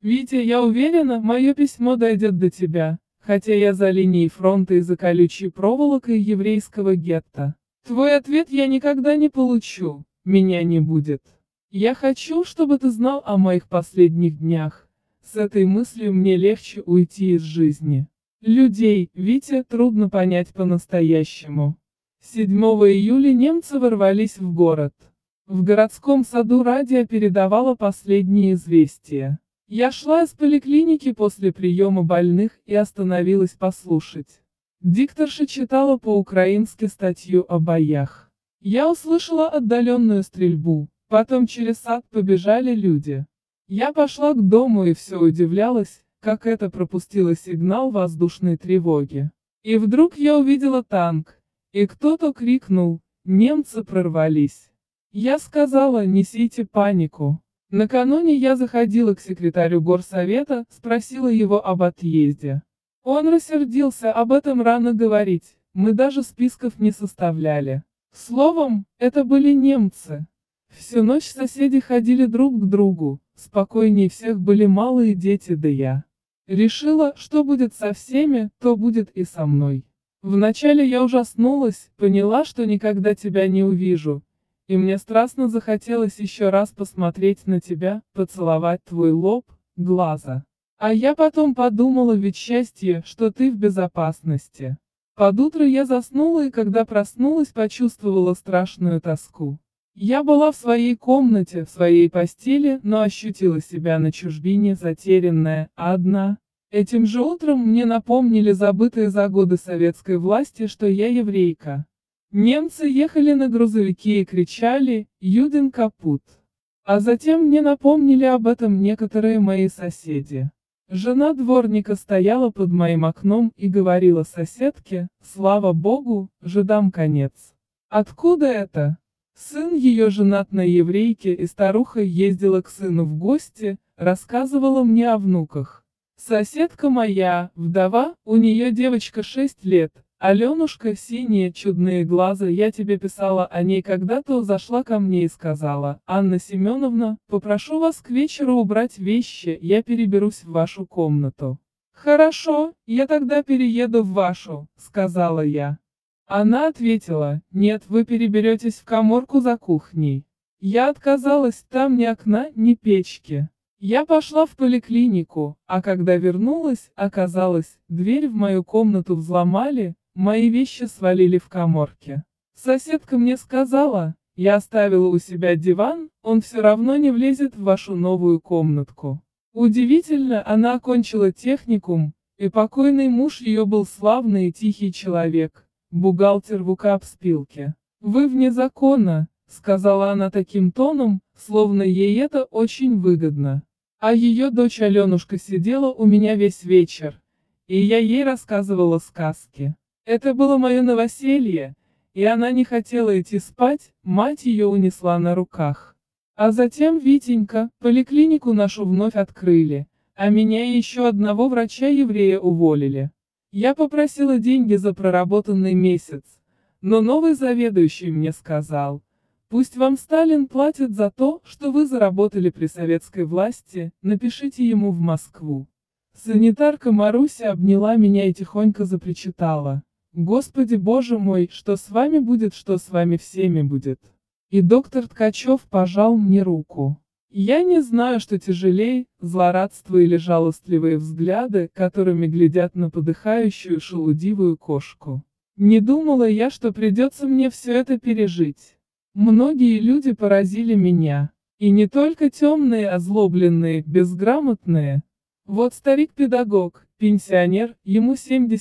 Витя, я уверена, мое письмо дойдет до тебя, хотя я за линией фронта и за колючей проволокой еврейского гетто. Твой ответ я никогда не получу, меня не будет. Я хочу, чтобы ты знал о моих последних днях. С этой мыслью мне легче уйти из жизни. Людей, Витя, трудно понять по-настоящему. 7 июля немцы ворвались в город. В городском саду радио передавало последние известия. Я шла из поликлиники после приема больных и остановилась послушать. Дикторша читала по-украински статью о боях. Я услышала отдаленную стрельбу, потом через сад побежали люди. Я пошла к дому и все удивлялась, как это пропустило сигнал воздушной тревоги. И вдруг я увидела танк, и кто-то крикнул: «Немцы прорвались!» Я сказала: «Несите панику». Накануне я заходила к секретарю горсовета, спросила его об отъезде. Он рассердился: об этом рано говорить, мы даже списков не составляли. Словом, это были немцы. Всю ночь соседи ходили друг к другу, спокойнее всех были малые дети да я. Решила, что будет со всеми, то будет и со мной. Вначале я ужаснулась, поняла, что никогда тебя не увижу. И мне страстно захотелось еще раз посмотреть на тебя, поцеловать твой лоб, глаза. А я потом подумала, ведь счастье, что ты в безопасности. Под утро я заснула и когда проснулась, почувствовала страшную тоску. Я была в своей комнате, в своей постели, но ощутила себя на чужбине, затерянная, одна. Этим же утром мне напомнили забытые за годы советской власти, что я еврейка. Немцы ехали на грузовике и кричали «Юден капут». А затем мне напомнили об этом некоторые мои соседи. Жена дворника стояла под моим окном и говорила соседке: «Слава Богу, жидам конец». Откуда это? Сын ее женат на еврейке, и старуха ездила к сыну в гости, рассказывала мне о внуках. Соседка моя, вдова, у нее девочка 6 лет. Аленушка, синие чудные глаза, я тебе писала о ней когда-то, зашла ко мне и сказала: «Анна Семеновна, попрошу вас к вечеру убрать вещи, я переберусь в вашу комнату». «Хорошо, я тогда перееду в вашу», — сказала я. Она ответила: «Нет, вы переберетесь в каморку за кухней». Я отказалась, там ни окна, ни печки. Я пошла в поликлинику, а когда вернулась, оказалось, дверь в мою комнату взломали, мои вещи свалили в каморке. Соседка мне сказала: «Я оставила у себя диван, он все равно не влезет в вашу новую комнатку». Удивительно, она окончила техникум, и покойный муж ее был славный и тихий человек, бухгалтер в УК-спилке. «Вы вне закона», — сказала она таким тоном, словно ей это очень выгодно. А ее дочь Аленушка сидела у меня весь вечер, и я ей рассказывала сказки. Это было мое новоселье, и она не хотела идти спать, мать ее унесла на руках. А затем, Витенька, поликлинику нашу вновь открыли, а меня и еще одного врача-еврея уволили. Я попросила деньги за проработанный месяц, но новый заведующий мне сказал: «Пусть вам Сталин платит за то, что вы заработали при советской власти, напишите ему в Москву». Санитарка Маруся обняла меня и тихонько запричитала: «Господи Боже мой, что с вами будет, что с вами всеми будет». И доктор Ткачев пожал мне руку. Я не знаю, что тяжелее, злорадство или жалостливые взгляды, которыми глядят на подыхающую шелудивую кошку. Не думала я, что придется мне все это пережить. Многие люди поразили меня. И не только темные, озлобленные, безграмотные. Вот старик-педагог, пенсионер, ему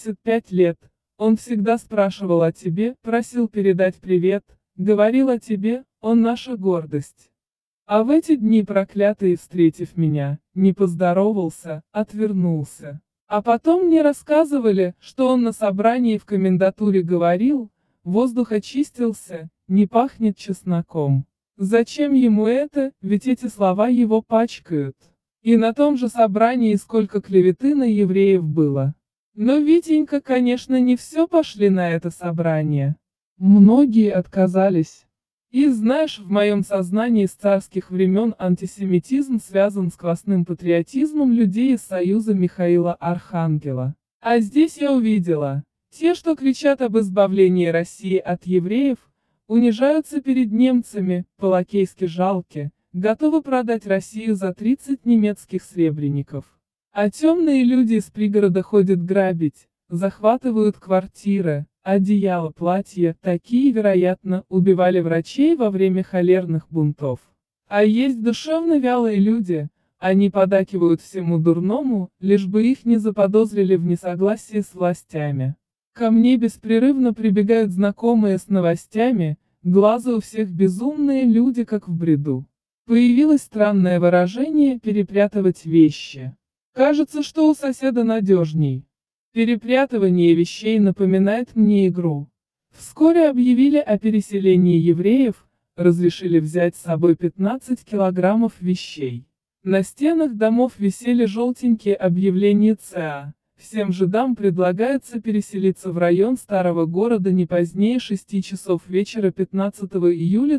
75 лет. Он всегда спрашивал о тебе, просил передать привет, говорил о тебе, он наша гордость. А в эти дни проклятый, встретив меня, не поздоровался, отвернулся. А потом мне рассказывали, что он на собрании в комендатуре говорил: «Воздух очистился, не пахнет чесноком». Зачем ему это, ведь эти слова его пачкают. И на том же собрании сколько клеветы на евреев было. Но Витенька, конечно, не все пошли на это собрание. Многие отказались. И знаешь, в моем сознании с царских времен антисемитизм связан с квасным патриотизмом людей из Союза Михаила Архангела. А здесь я увидела, те, что кричат об избавлении России от евреев, унижаются перед немцами, по-лакейски жалки, готовы продать Россию за 30 немецких сребреников. А темные люди из пригорода ходят грабить, захватывают квартиры, одеяла, платья, такие, вероятно, убивали врачей во время холерных бунтов. А есть душевно вялые люди, они поддакивают всему дурному, лишь бы их не заподозрили в несогласии с властями. Ко мне беспрерывно прибегают знакомые с новостями, глаза у всех безумные люди, как в бреду. Появилось странное выражение «перепрятывать вещи». Кажется, что у соседа надежней. Перепрятывание вещей напоминает мне игру. Вскоре объявили о переселении евреев, разрешили взять с собой 15 килограммов вещей. На стенах домов висели желтенькие объявления ЦА. Всем жидам предлагается переселиться в район старого города не позднее 6 часов вечера 15 июля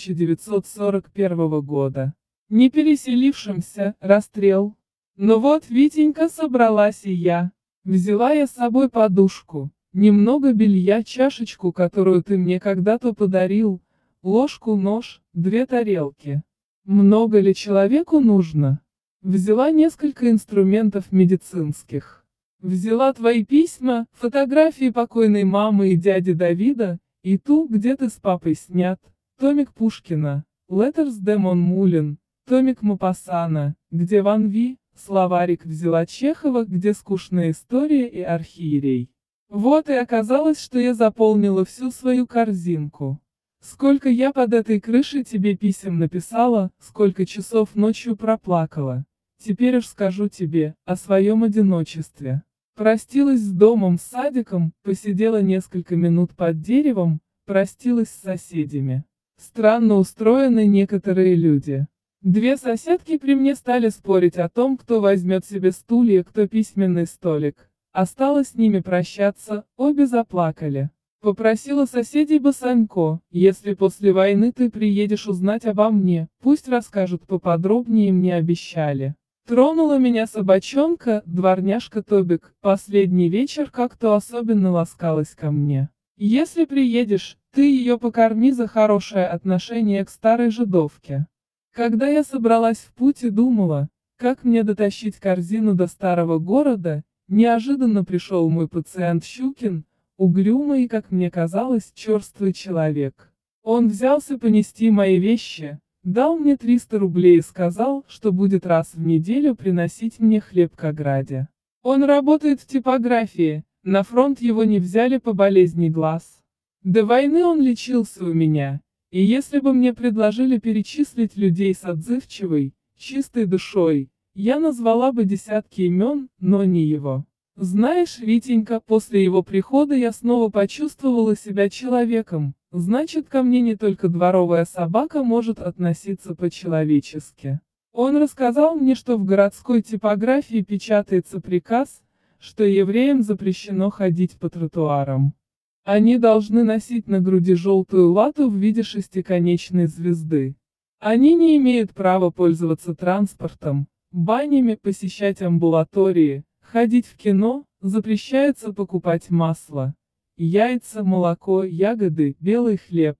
1941 года. Не переселившимся – расстрел. Но вот, Витенька, собралась и я. Взяла я с собой подушку, немного белья, чашечку, которую ты мне когда-то подарил, ложку, нож, 2 тарелки. Много ли человеку нужно? Взяла несколько инструментов медицинских. Взяла твои письма, фотографии покойной мамы и дяди Давида, и ту, где ты с папой снят, томик Пушкина, Letters de Montmoulin, томик Мопассана, где Ван Ви, словарик взяла Чехова, где скучная история и архиерей. Вот и оказалось, что я заполнила всю свою корзинку. Сколько я под этой крышей тебе писем написала, сколько часов ночью проплакала. Теперь уж скажу тебе о своем одиночестве. Простилась с домом, с садиком, посидела несколько минут под деревом, простилась с соседями. Странно устроены некоторые люди. 2 соседки при мне стали спорить о том, кто возьмет себе стулья, кто письменный столик. Осталось с ними прощаться, обе заплакали. Попросила соседей Басанько, если после войны ты приедешь узнать обо мне, пусть расскажут поподробнее, мне обещали. Тронула меня собачонка, дворняжка Тобик, последний вечер как-то особенно ласкалась ко мне. Если приедешь, ты ее покорми за хорошее отношение к старой жидовке. Когда я собралась в путь и думала, как мне дотащить корзину до старого города, неожиданно пришел мой пациент Щукин, угрюмый и, как мне казалось, черствый человек. Он взялся понести мои вещи, дал мне 300 рублей и сказал, что будет раз в неделю приносить мне хлеб к ограде. Он работает в типографии, на фронт его не взяли по болезни глаз. До войны он лечился у меня, и если бы мне предложили перечислить людей с отзывчивой, чистой душой, я назвала бы десятки имен, но не его. Знаешь, Витенька, после его прихода я снова почувствовала себя человеком, значит, ко мне не только дворовая собака может относиться по-человечески. Он рассказал мне, что в городской типографии печатается приказ, что евреям запрещено ходить по тротуарам. Они должны носить на груди желтую лату в виде шестиконечной звезды. Они не имеют права пользоваться транспортом, банями, посещать амбулатории, ходить в кино, запрещается покупать масло, яйца, молоко, ягоды, белый хлеб,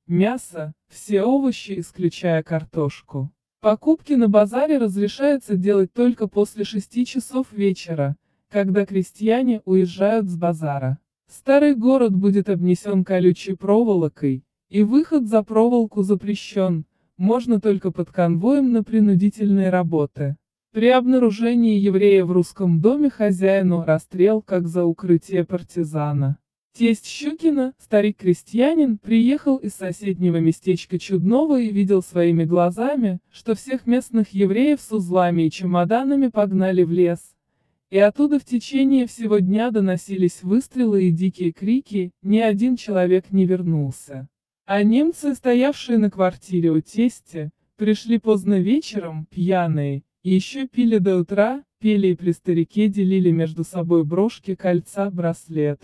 мясо, все овощи, исключая картошку. Покупки на базаре разрешается делать только после 6 часов вечера, когда крестьяне уезжают с базара. Старый город будет обнесен колючей проволокой, и выход за проволоку запрещен, можно только под конвоем на принудительные работы. При обнаружении еврея в русском доме хозяину расстрел как за укрытие партизана. Тесть Щукина, старик-крестьянин, приехал из соседнего местечка Чудного и видел своими глазами, что всех местных евреев с узлами и чемоданами погнали в лес. И оттуда в течение всего дня доносились выстрелы и дикие крики, ни один человек не вернулся. А немцы, стоявшие на квартире у тестя, пришли поздно вечером, пьяные, и еще пили до утра, пели и при старике делили между собой брошки, кольца, браслеты.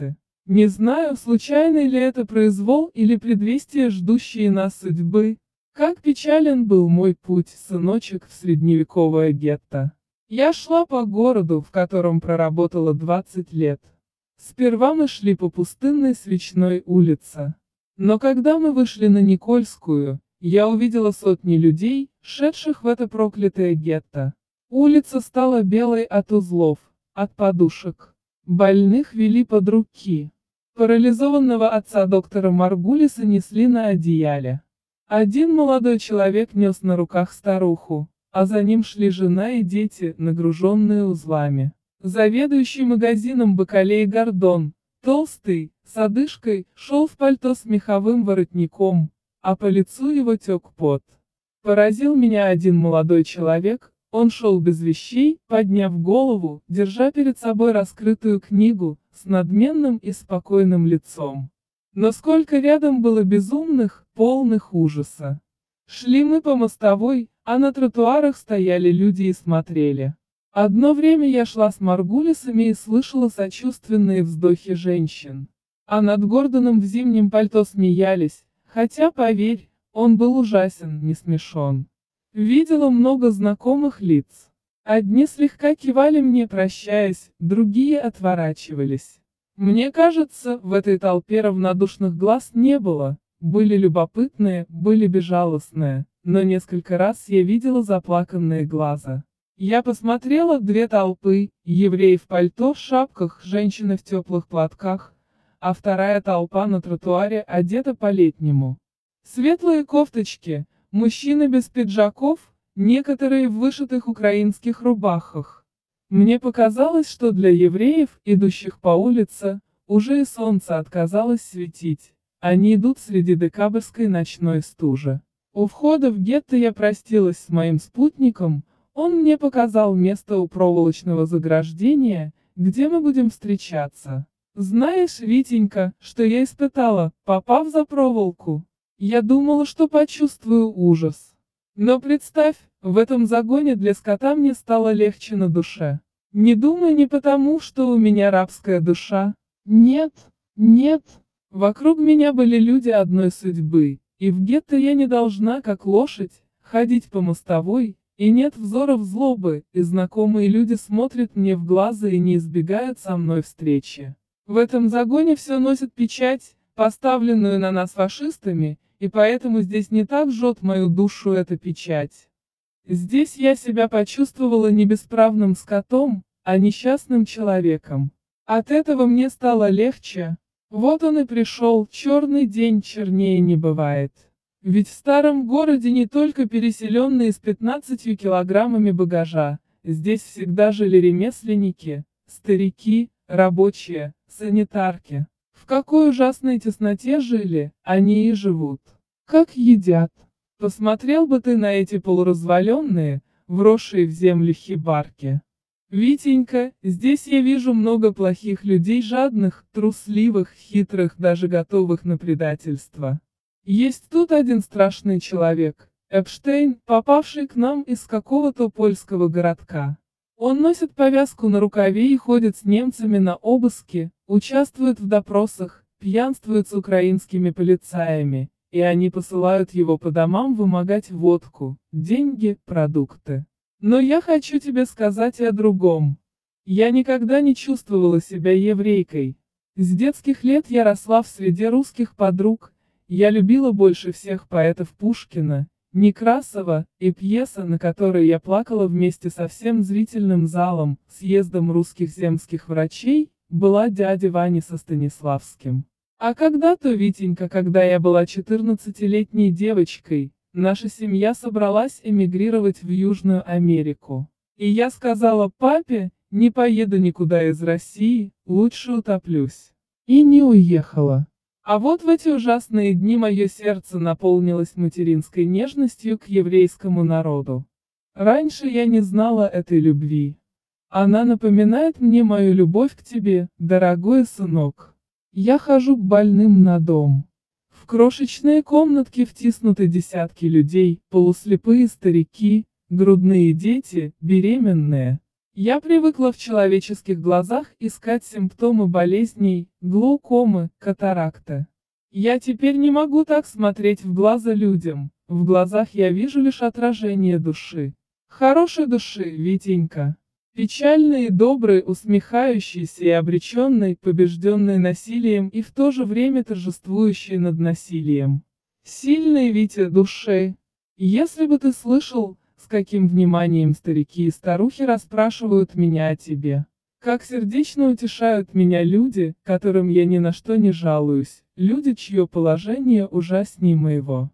Не знаю, случайный ли это произвол или предвестие ждущей нас судьбы. Как печален был мой путь, сыночек, в средневековое гетто. Я шла по городу, в котором проработала 20 лет. Сперва мы шли по пустынной Свечной улице. Но когда мы вышли на Никольскую, я увидела сотни людей, шедших в это проклятое гетто. Улица стала белой от узлов, от подушек. Больных вели под руки. Парализованного отца доктора Маргулиса несли на одеяле. Один молодой человек нес на руках старуху, а за ним шли жена и дети, нагруженные узлами. Заведующий магазином Бакалей Гордон, толстый, с одышкой, шел в пальто с меховым воротником, а по лицу его тек пот. Поразил меня один молодой человек, он шел без вещей, подняв голову, держа перед собой раскрытую книгу, с надменным и спокойным лицом. Но сколько рядом было безумных, полных ужаса. Шли мы по мостовой, а на тротуарах стояли люди и смотрели. Одно время я шла с Маргулисами и слышала сочувственные вздохи женщин. А над Гордоном в зимнем пальто смеялись, хотя, поверь, он был ужасен, не смешон. Видела много знакомых лиц. Одни слегка кивали мне, прощаясь, другие отворачивались. Мне кажется, в этой толпе равнодушных глаз не было, были любопытные, были безжалостные, но несколько раз я видела заплаканные глаза. Я посмотрела две толпы, евреи в пальто, в шапках, женщины в теплых платках, а вторая толпа на тротуаре одета по-летнему. Светлые кофточки, мужчины без пиджаков, некоторые в вышитых украинских рубахах. Мне показалось, что для евреев, идущих по улице, уже и солнце отказалось светить. Они идут среди декабрьской ночной стужи. У входа в гетто я простилась с моим спутником, он мне показал место у проволочного заграждения, где мы будем встречаться. Знаешь, Витенька, что я испытала, попав за проволоку? Я думала, что почувствую ужас. Но представь, в этом загоне для скота мне стало легче на душе. Не думай не потому, что у меня рабская душа. Нет, нет. Вокруг меня были люди одной судьбы, и в гетто я не должна, как лошадь, ходить по мостовой, и нет взоров злобы, и знакомые люди смотрят мне в глаза и не избегают со мной встречи. В этом загоне все носит печать, поставленную на нас фашистами, и поэтому здесь не так жжет мою душу эта печать. Здесь я себя почувствовала не бесправным скотом, а несчастным человеком. От этого мне стало легче. Вот он и пришел, черный день, чернее не бывает. Ведь в старом городе не только переселенные с 15 килограммами багажа, здесь всегда жили ремесленники, старики, рабочие, санитарки. В какой ужасной тесноте жили, они и живут. Как едят. Посмотрел бы ты на эти полуразваленные, вросшие в землю хибарки. Витенька, здесь я вижу много плохих людей, жадных, трусливых, хитрых, даже готовых на предательство. Есть тут один страшный человек, Эпштейн, попавший к нам из какого-то польского городка. Он носит повязку на рукаве и ходит с немцами на обыски, участвует в допросах, пьянствует с украинскими полицаями, и они посылают его по домам вымогать водку, деньги, продукты. Но я хочу тебе сказать и о другом. Я никогда не чувствовала себя еврейкой. С детских лет я росла в среде русских подруг, я любила больше всех поэтов Пушкина, Некрасова, и пьеса, на которой я плакала вместе со всем зрительным залом, съездом русских земских врачей, была «Дядя Ваня» со Станиславским. А когда-то, Витенька, когда я была 14-летней девочкой, наша семья собралась эмигрировать в Южную Америку. И я сказала папе, не поеду никуда из России, лучше утоплюсь. И не уехала. А вот в эти ужасные дни мое сердце наполнилось материнской нежностью к еврейскому народу. Раньше я не знала этой любви. Она напоминает мне мою любовь к тебе, дорогой сынок. Я хожу к больным на дом. В крошечные комнатки втиснуты десятки людей, полуслепые старики, грудные дети, беременные. Я привыкла в человеческих глазах искать симптомы болезней, глаукомы, катаракты. Я теперь не могу так смотреть в глаза людям, в глазах я вижу лишь отражение души. Хорошей души, Витенька. Печальной и доброй, усмехающейся и обреченной, побежденной насилием и в то же время торжествующей над насилием. Сильной, Витя, души. Если бы ты слышал, с каким вниманием старики и старухи расспрашивают меня о тебе. Как сердечно утешают меня люди, которым я ни на что не жалуюсь, люди, чье положение ужаснее моего.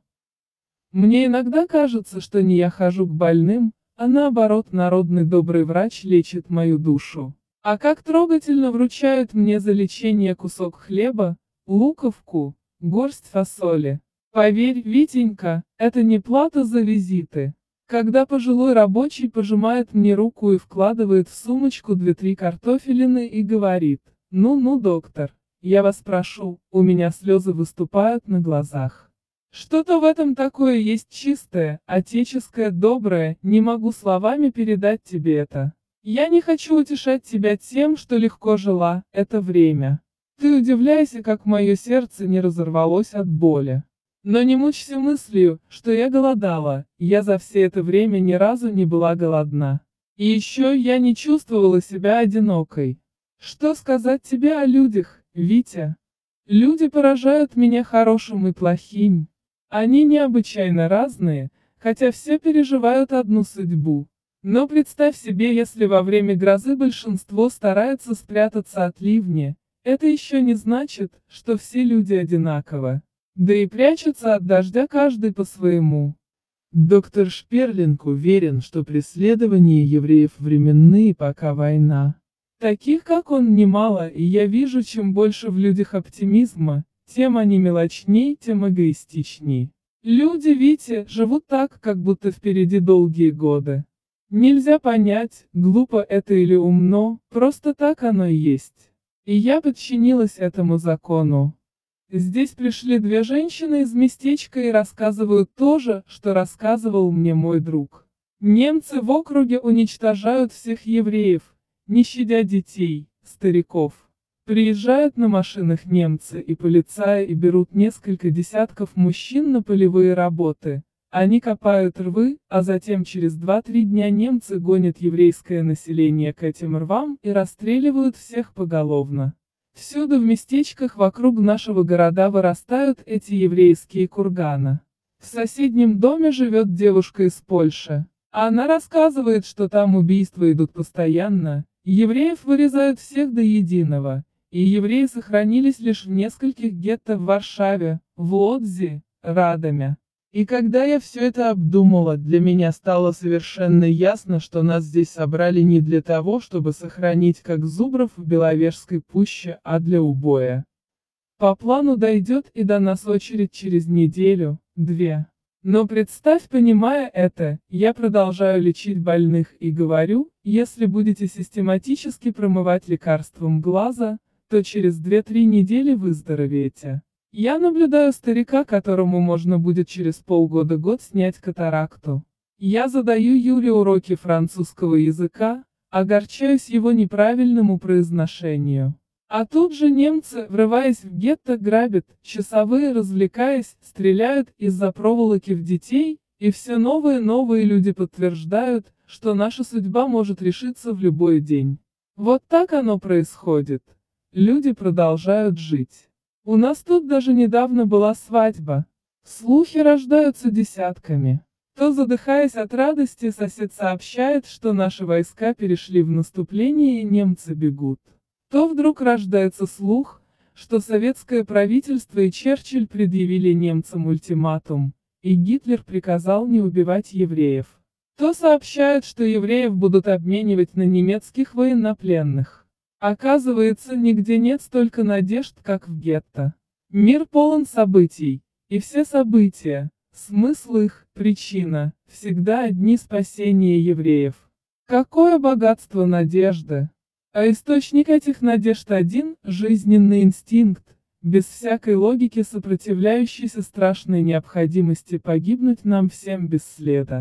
Мне иногда кажется, что не я хожу к больным, а наоборот, народный добрый врач лечит мою душу. А как трогательно вручают мне за лечение кусок хлеба, луковку, горсть фасоли. Поверь, Витенька, это не плата за визиты. Когда пожилой рабочий пожимает мне руку и вкладывает в сумочку 2-3 картофелины и говорит: «Ну-ну, доктор, я вас прошу», у меня слезы выступают на глазах. Что-то в этом такое есть чистое, отеческое, доброе, не могу словами передать тебе это. Я не хочу утешать тебя тем, что легко жила, это время. Ты удивляйся, как мое сердце не разорвалось от боли. Но не мучься мыслью, что я голодала, я за все это время ни разу не была голодна. И еще я не чувствовала себя одинокой. Что сказать тебе о людях, Витя? Люди поражают меня хорошим и плохим. Они необычайно разные, хотя все переживают одну судьбу. Но представь себе, если во время грозы большинство старается спрятаться от ливня, это еще не значит, что все люди одинаковы. Да и прячется от дождя каждый по-своему. Доктор Шперлинг уверен, что преследования евреев временные, пока война. Таких, как он, немало, и я вижу, чем больше в людях оптимизма, тем они мелочней, тем эгоистичней. Люди, Витя, живут так, как будто впереди долгие годы. Нельзя понять, глупо это или умно, просто так оно и есть. И я подчинилась этому закону. Здесь пришли 2 женщины из местечка и рассказывают то же, что рассказывал мне мой друг. Немцы в округе уничтожают всех евреев, не щадя детей, стариков. Приезжают на машинах немцы и полицаи и берут несколько десятков мужчин на полевые работы. Они копают рвы, а затем через 2-3 дня немцы гонят еврейское население к этим рвам и расстреливают всех поголовно. Всюду в местечках вокруг нашего города вырастают эти еврейские курганы. В соседнем доме живет девушка из Польши. Она рассказывает, что там убийства идут постоянно, евреев вырезают всех до единого, и евреи сохранились лишь в нескольких гетто в Варшаве, в Лодзи, Радоме. И когда я все это обдумала, для меня стало совершенно ясно, что нас здесь собрали не для того, чтобы сохранить как зубров в Беловежской пуще, а для убоя. По плану дойдет и до нас очередь через неделю-две. Но представь, понимая это, я продолжаю лечить больных и говорю, если будете систематически промывать лекарством глаза, то через 2-3 недели выздоровеете. Я наблюдаю старика, которому можно будет через полгода-год снять катаракту. Я задаю Юре уроки французского языка, огорчаюсь его неправильному произношению. А тут же немцы, врываясь в гетто, грабят, часовые, развлекаясь, стреляют из-за проволоки в детей, и все новые люди подтверждают, что наша судьба может решиться в любой день. Вот так оно происходит. Люди продолжают жить. У нас тут даже недавно была свадьба. Слухи рождаются десятками. То, задыхаясь от радости, сосед сообщает, что наши войска перешли в наступление и немцы бегут. То вдруг рождается слух, что советское правительство и Черчилль предъявили немцам ультиматум, и Гитлер приказал не убивать евреев. То сообщают, что евреев будут обменивать на немецких военнопленных. Оказывается, нигде нет столько надежд, как в гетто. Мир полон событий, и все события, смысл их, причина, всегда одни: спасение евреев. Какое богатство надежды! А источник этих надежд один – жизненный инстинкт, без всякой логики сопротивляющийся страшной необходимости погибнуть нам всем без следа.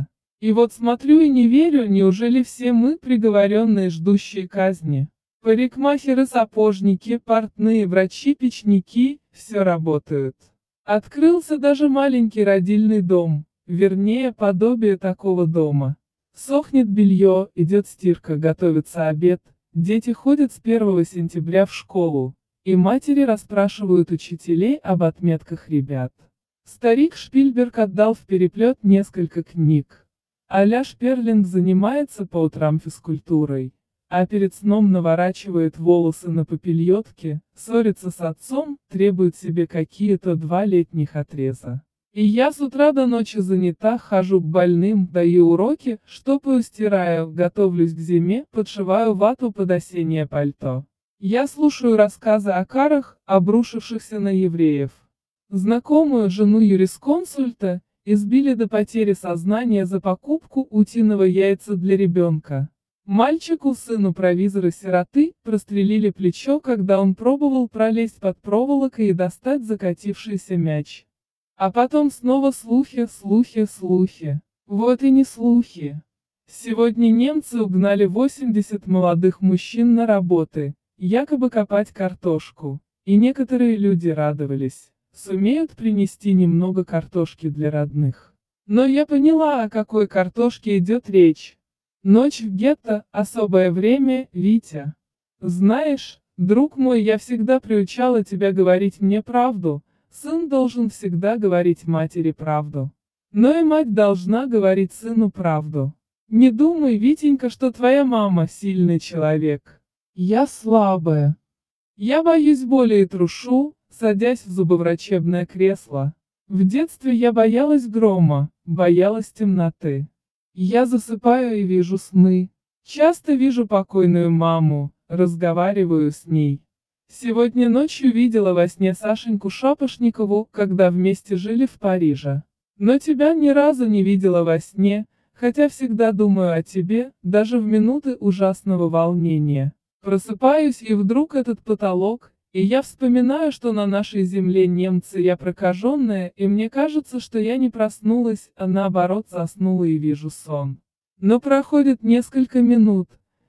И вот смотрю и не верю, неужели все мы приговоренные, ждущие казни? Парикмахеры, сапожники, портные, врачи, печники, все работают. Открылся даже маленький родильный дом, вернее, подобие такого дома. Сохнет белье, идет стирка, готовится обед, дети ходят с 1 сентября в школу, и матери расспрашивают учителей об отметках ребят. Старик Шпильберг отдал в переплет несколько книг. А-ля Шперлинг занимается по утрам физкультурой, а перед сном наворачивает волосы на попельотке, ссорится с отцом, требует себе какие-то 2 летних отреза. И я с утра до ночи занята, хожу к больным, даю уроки, штопаю, стираю, готовлюсь к зиме, подшиваю вату под осеннее пальто. Я слушаю рассказы о карах, обрушившихся на евреев. Знакомую жену юрисконсульта избили до потери сознания за покупку утиного яйца для ребенка. Мальчику, сыну провизора-сироты, прострелили плечо, когда он пробовал пролезть под проволокой и достать закатившийся мяч. А потом снова слухи, слухи, слухи. Вот и не слухи. Сегодня немцы угнали 80 молодых мужчин на работы, якобы копать картошку. И некоторые люди радовались, сумеют принести немного картошки для родных. Но я поняла, о какой картошке идет речь. Ночь в гетто, особое время, Витя. Знаешь, друг мой, я всегда приучала тебя говорить мне правду. Сын должен всегда говорить матери правду. Но и мать должна говорить сыну правду. Не думай, Витенька, что твоя мама сильный человек. Я слабая. Я боюсь боли и трушу, садясь в зубоврачебное кресло. В детстве я боялась грома, боялась темноты. Я засыпаю и вижу сны. Часто вижу покойную маму, разговариваю с ней. Сегодня ночью видела во сне Сашеньку Шапошникову, когда вместе жили в Париже. Но тебя ни разу не видела во сне, хотя всегда думаю о тебе, даже в минуты ужасного волнения. Просыпаюсь, и вдруг этот потолок, и я вспоминаю, что на нашей земле немцы, я прокаженная, и мне кажется, что я не проснулась, а наоборот заснула и вижу сон. Но проходит несколько минут.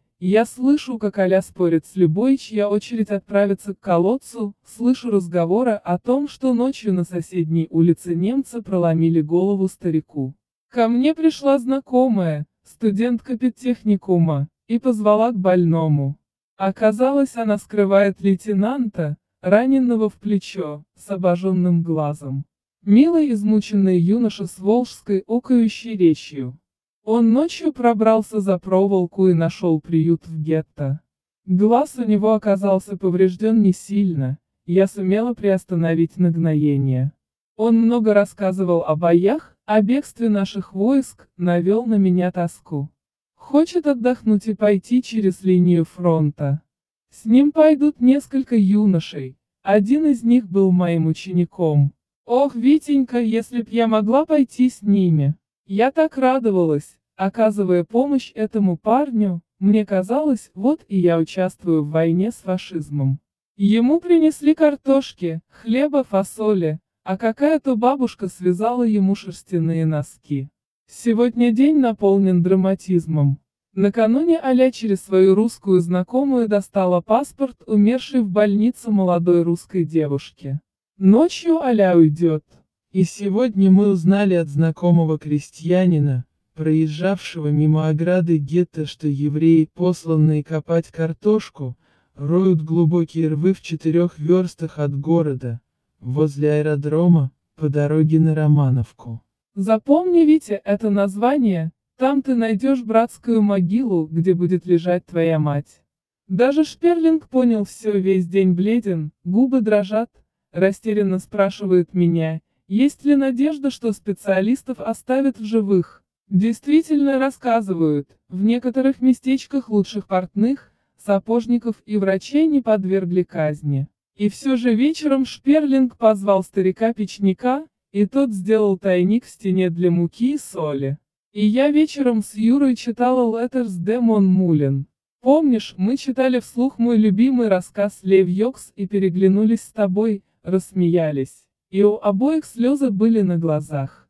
Я слышу, как Аля спорит с любой, чья очередь отправиться к колодцу, слышу разговоры о том, что ночью на соседней улице немцы проломили голову старику. Ко мне пришла знакомая, студентка педтехникума, и позвала к больному. Оказалось, она скрывает лейтенанта, раненного в плечо, с обожженным глазом. Милый измученный юноша с волжской окающей речью. Он ночью пробрался за проволоку и нашел приют в гетто. Глаз у него оказался поврежден не сильно, я сумела приостановить нагноение. Он много рассказывал о боях, о бегстве наших войск, навел на меня тоску. Хочет отдохнуть и пойти через линию фронта. С ним пойдут несколько юношей, один из них был моим учеником. Ох, Витенька, если б я могла пойти с ними. Я так радовалась, оказывая помощь этому парню, мне казалось, вот и я участвую в войне с фашизмом. Ему принесли картошки, хлеба, фасоли, а какая-то бабушка связала ему шерстяные носки. Сегодня день наполнен драматизмом. Накануне Аля через свою русскую знакомую достала паспорт умершей в больнице молодой русской девушки. Ночью Аля уйдет. И сегодня мы узнали от знакомого крестьянина, проезжавшего мимо ограды гетто, что евреи, посланные копать картошку, роют глубокие рвы в 4 верстах от города, возле аэродрома, по дороге на Романовку. Запомни, Витя, это название, там ты найдешь братскую могилу, где будет лежать твоя мать. Даже Шперлинг понял все, весь день бледен, губы дрожат, растерянно спрашивает меня, есть ли надежда, что специалистов оставят в живых. Действительно рассказывают, в некоторых местечках лучших портных, сапожников и врачей не подвергли казни. И все же вечером Шперлинг позвал старика-печника, и тот сделал тайник в стене для муки и соли. И я вечером с Юрой читала Letters de Mon Moulin. Помнишь, мы читали вслух мой любимый рассказ Лев Йокс и переглянулись с тобой, рассмеялись. И у обоих слезы были на глазах.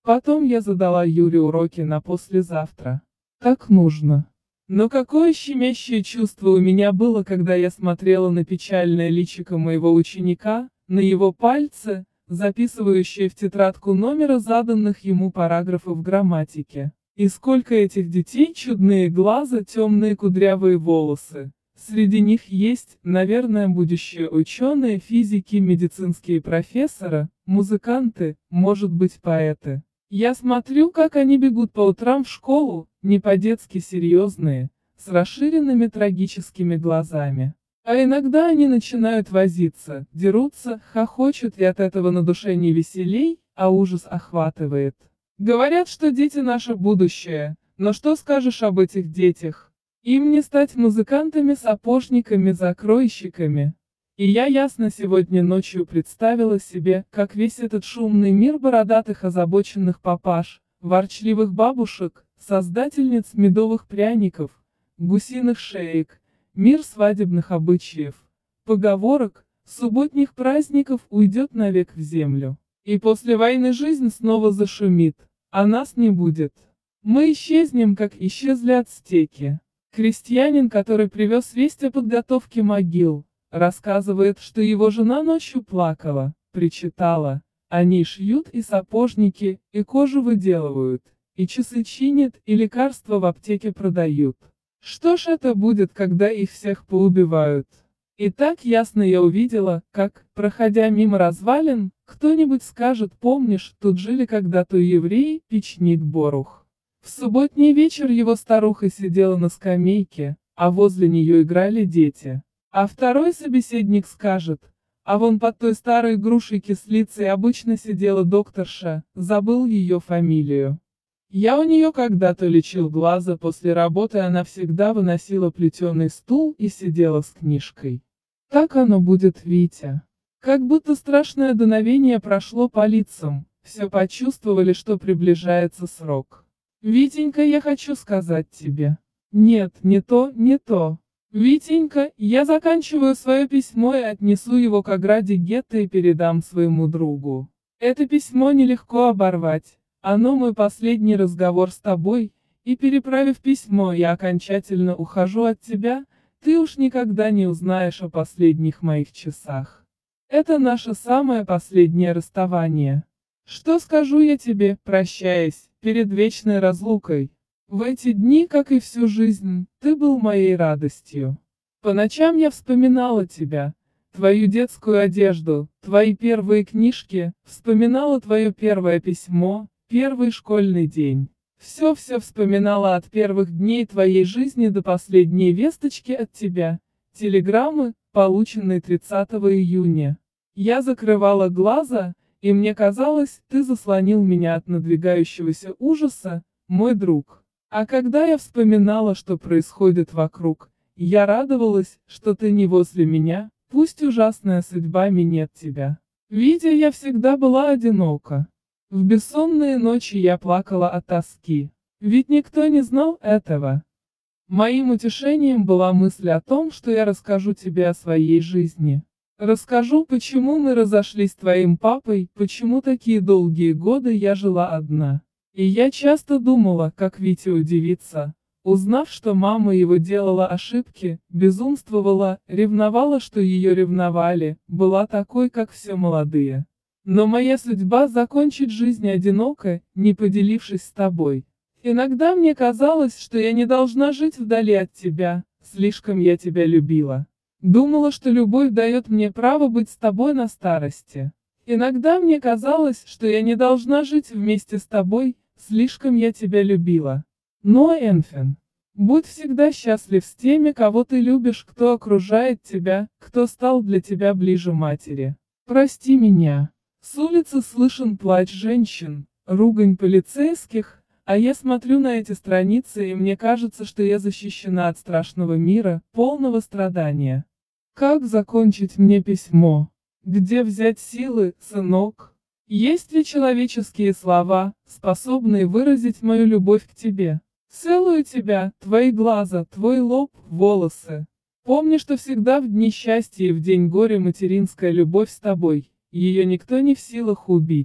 Потом я задала Юре уроки на послезавтра. Так нужно. Но какое щемящее чувство у меня было, когда я смотрела на печальное личико моего ученика, на его пальцы, записывающие в тетрадку номера заданных ему параграфов грамматики. И сколько этих детей, чудные глаза, темные кудрявые волосы. Среди них есть, наверное, будущие ученые, физики, медицинские профессоры, музыканты, может быть, поэты. Я смотрю, как они бегут по утрам в школу, не по-детски серьезные, с расширенными трагическими глазами. А иногда они начинают возиться, дерутся, хохочут, и от этого на душе не веселей, а ужас охватывает. Говорят, что дети наше будущее, но что скажешь об этих детях? Им не стать музыкантами, сапожниками, закройщиками. И я ясно сегодня ночью представила себе, как весь этот шумный мир бородатых озабоченных папаш, ворчливых бабушек, создательниц медовых пряников, гусиных шеек, мир свадебных обычаев, поговорок, субботних праздников уйдет навек в землю. И после войны жизнь снова зашумит, а нас не будет. Мы исчезнем, как исчезли ацтеки. Крестьянин, который привез весть о подготовке могил, рассказывает, что его жена ночью плакала, причитала. Они шьют и сапожники, и кожу выделывают, и часы чинят, и лекарства в аптеке продают. Что ж это будет, когда их всех поубивают? И так ясно я увидела, как, проходя мимо развалин, кто-нибудь скажет: помнишь, тут жили когда-то евреи, печник Борух. В субботний вечер его старуха сидела на скамейке, а возле нее играли дети. А второй собеседник скажет: а вон под той старой грушей кислицей обычно сидела докторша, забыл ее фамилию. Я у нее когда-то лечил глаза, после работы она всегда выносила плетеный стул и сидела с книжкой. Так оно будет, Витя. Как будто страшное дуновение прошло по лицам, все почувствовали, что приближается срок. Витенька, я хочу сказать тебе. Нет, не то, не то. Витенька, я заканчиваю свое письмо и отнесу его к ограде гетто и передам своему другу. Это письмо нелегко оборвать. Оно мой последний разговор с тобой, и переправив письмо, я окончательно ухожу от тебя, ты уж никогда не узнаешь о последних моих часах. Это наше самое последнее расставание. Что скажу я тебе, прощаясь, перед вечной разлукой? В эти дни, как и всю жизнь, ты был моей радостью. По ночам я вспоминала тебя, твою детскую одежду, твои первые книжки, вспоминала твое первое письмо, первый школьный день. Все вспоминала от первых дней твоей жизни до последней весточки от тебя, телеграммы, полученной 30 июня. Я закрывала глаза, и мне казалось, ты заслонил меня от надвигающегося ужаса, мой друг. А когда я вспоминала, что происходит вокруг, я радовалась, что ты не возле меня, пусть ужасная судьба минет тебя. Видя, я всегда была одинока. В бессонные ночи я плакала от тоски. Ведь никто не знал этого. Моим утешением была мысль о том, что я расскажу тебе о своей жизни. Расскажу, почему мы разошлись с твоим папой, почему такие долгие годы я жила одна. И я часто думала, как Витя удивится, узнав, что мама его делала ошибки, безумствовала, ревновала, что ее ревновали, была такой, как все молодые. Но моя судьба закончить жизнь одиноко, не поделившись с тобой. Иногда мне казалось, что я не должна жить вдали от тебя, слишком я тебя любила. Думала, что любовь дает мне право быть с тобой на старости. Иногда мне казалось, что я не должна жить вместе с тобой, слишком я тебя любила. Но, Энфин, будь всегда счастлив с теми, кого ты любишь, кто окружает тебя, кто стал для тебя ближе матери. Прости меня. С улицы слышен плач женщин, ругань полицейских, а я смотрю на эти страницы, и мне кажется, что я защищена от страшного мира, полного страдания. Как закончить мне письмо? Где взять силы, сынок? Есть ли человеческие слова, способные выразить мою любовь к тебе? Целую тебя, твои глаза, твой лоб, волосы. Помни, что всегда в дни счастья и в день горя материнская любовь с тобой. Ее никто не в силах убить.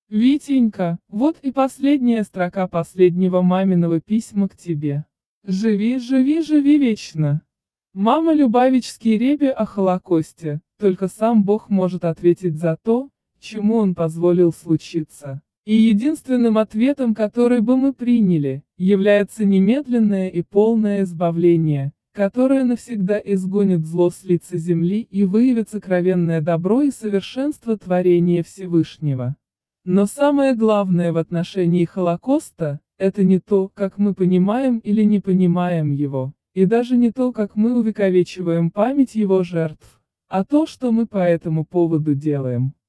Витенька, вот и последняя строка последнего маминого письма к тебе. Живи, живи, живи вечно. Мама Любавичский ребе о Холокосте, только сам Бог может ответить за то, чему он позволил случиться. И единственным ответом, который бы мы приняли, является немедленное и полное избавление, которое навсегда изгонит зло с лица земли и выявит сокровенное добро и совершенство творения Всевышнего. Но самое главное в отношении Холокоста, это не то, как мы понимаем или не понимаем его, и даже не то, как мы увековечиваем память его жертв, а то, что мы по этому поводу делаем.